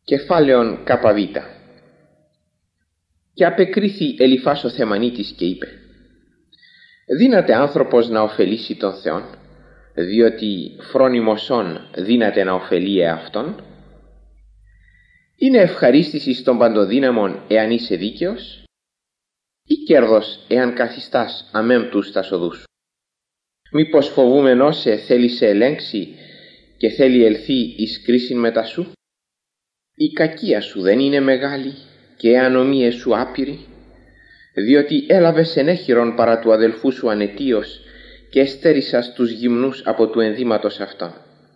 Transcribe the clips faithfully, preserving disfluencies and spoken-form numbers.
Κεφάλαιον ΚΒ. Και απεκρίθη Ελιφάς ο Θεμανίτης και είπε: δύναται άνθρωπος να ωφελήσει τον Θεόν, διότι φρόνιμος όν δύναται να ωφελεί εαυτόν? Είναι ευχαρίστηση στον παντοδύναμον εάν είσαι δίκαιος, ή κέρδος εάν καθιστάς αμέμπτους τας οδούς σου? Μήπως φοβούμενος σε θέλει σε ελέγξει και θέλει ελθεί εις κρίσιν μετά σου? Η κακία σου δεν είναι μεγάλη και οι ανομίες σου άπειροι, διότι έλαβες ενέχειρον παρά του αδελφού σου ανετίος και εστέρισας τους γυμνούς από του ενδύματος αυτών.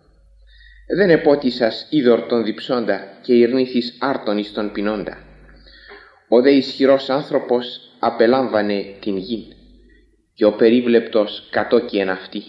Δεν επότισας είδωρ τον διψώντα και ειρνήθης άρτον εις τον πεινώντα. Ο δε ισχυρός άνθρωπος απελάμβανε την γην και ο περίβλεπτος κατόκιεν αυτή.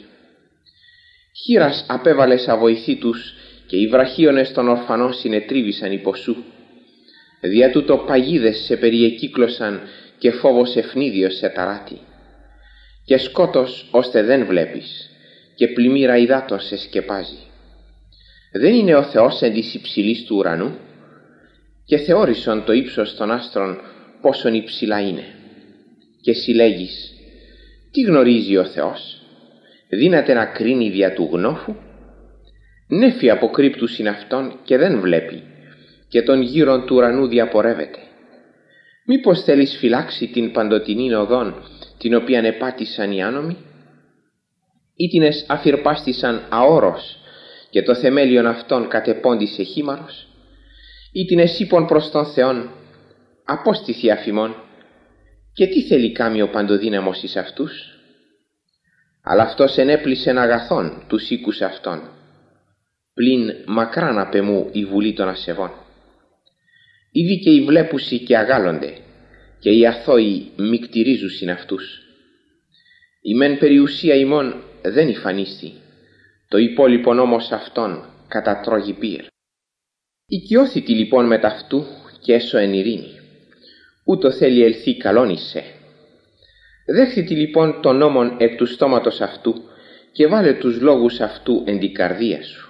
Χήρας απέβαλες αβοηθήτους και οι βραχίονες των ορφανών συνετρίβησαν υπό σου. Δια τούτο παγίδες σε περιεκύκλωσαν και φόβος ευνίδιος σε ταράτη. Και σκότος ώστε δεν βλέπεις και πλημμύρα υδάτων σε σκεπάζει. Δεν είναι ο Θεός εν της υψηλής του ουρανού? Και θεώρησον το ύψος των άστρων πόσον υψηλά είναι. Και συλλέγεις: τι γνωρίζει ο Θεός? Δύναται να κρίνει δια του γνώφου? Νέφη αποκρύπτουσιν αυτόν και δεν βλέπει, και των γύρων του ουρανού διαπορεύεται. Μήπως θέλεις φυλάξει την παντοτινήν οδόν, την οποίαν επάτησαν οι άνομοι? Ή τινες αφυρπάστησαν αόρος και το θεμέλιον αυτόν κατεπώντησε χήμαρος? Ή τινες είπον προς τον Θεόν: απόστηθη αφημών, και τι θέλει κάμει ο παντοδύναμος εις αυτούς? Αλλά αυτός ενέπλησεν αγαθόν τους οίκους αυτών, πλην μακράν απ' εμού η βουλή των ασεβών. Οι δίκαιοι βλέπουσι και αγάλλονται, και οι αθώοι μικτηρίζουσιν αυτούς. Η μεν περιουσία ημών δεν υφανίστη, το υπόλοιπον όμως αυτών κατατρώγει πύρ. Οικειώθητη λοιπόν μετ' αυτού και έσω εν ειρήνη, ούτω θέλει ελθεί καλόν εισέ. Δέχθητη λοιπόν τον νόμον εκ του στόματος αυτού και βάλε τους λόγους αυτού εν την καρδία σου.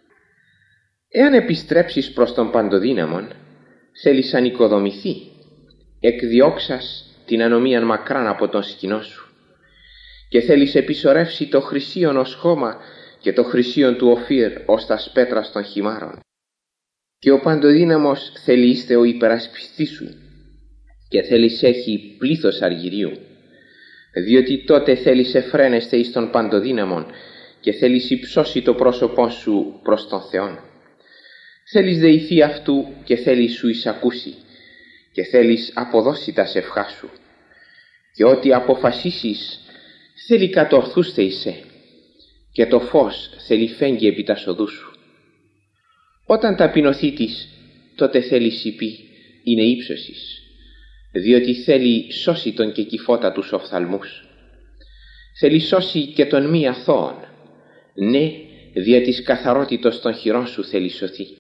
Εάν επιστρέψεις προς τον παντοδύναμον, θέλεις ανοικοδομηθεί, εκδιώξας την ανομίαν μακράν από τον σκηνό σου, και θέλεις επισορεύσει το χρυσίον ως χώμα και το χρυσίον του Οφύρ ως τα σπέτρας των χυμάρων. Και ο παντοδύναμος θέλει είστε ο υπερασπιστής σου, και θέλεις έχει πλήθος αργυρίου, διότι τότε θέλεις εφραίνεστε εις τον παντοδύναμον και θέλεις υψώσει το πρόσωπό σου προς τον Θεόν. Θέλεις δεηθεί αυτού και θέλεις σου εισακούσει και θέλεις αποδώσει τα σευχά σου, και ό,τι αποφασίσεις θέλει κατορθούστε εισέ, και το φως θέλει φέγγει επί τα σοδού σου. Όταν ταπεινωθήτης, τότε θέλει σιπή, είναι ύψωσης, διότι θέλει σώσει τον και κυφότατους οφθαλμούς. Θέλει σώσει και τον μη αθώον, ναι, δια της καθαρότητος των χειρών σου θέλει σωθεί.